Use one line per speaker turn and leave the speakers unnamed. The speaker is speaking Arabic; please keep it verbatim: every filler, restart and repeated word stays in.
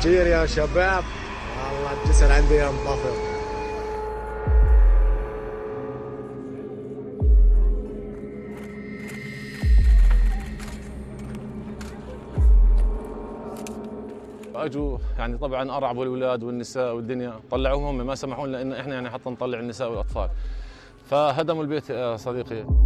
كثير يا شباب، والله الجسر عندي ينطفر.
اجوا يعني طبعا ارعبوا الاولاد والنساء والدنيا، طلعوهم هم، ما سمحوا لنا ان احنا يعني حتى نطلع النساء والاطفال، فهدموا البيت يا صديقي.